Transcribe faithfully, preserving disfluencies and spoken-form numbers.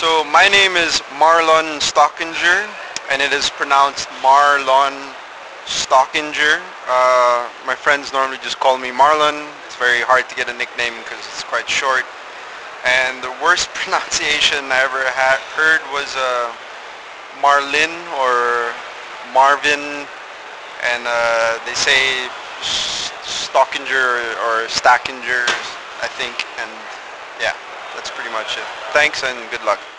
So my name is Marlon Stockinger, and it is pronounced Marlon Stockinger. Uh, my friends normally just call me Marlon. It's very hard to get a nickname because it's quite short. And the worst pronunciation I ever ha- heard was uh, Marlin or Marvin, and uh, they say Stockinger or Stackinger, I think, and yeah, that's pretty much it. Thanks and good luck.